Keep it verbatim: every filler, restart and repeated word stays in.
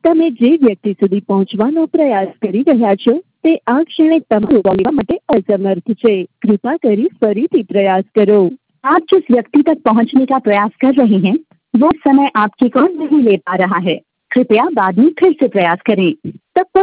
તમે જે વ્યક્તિ સુધી पहुंचવાનો प्रयास કરી રહ્યા છો તે આ ક્ષણે તમારું બોલવા માટે અસમર્થ છે। कृपा કરી ફરીથી પ્રયાસ કરો। आप जिस व्यक्ति तक पहुंचने का प्रयास कर रहे हैं वो समय आपकी कॉल नहीं ले पा रहा है। कृपया बाद में फिर से प्रयास करें। तब तक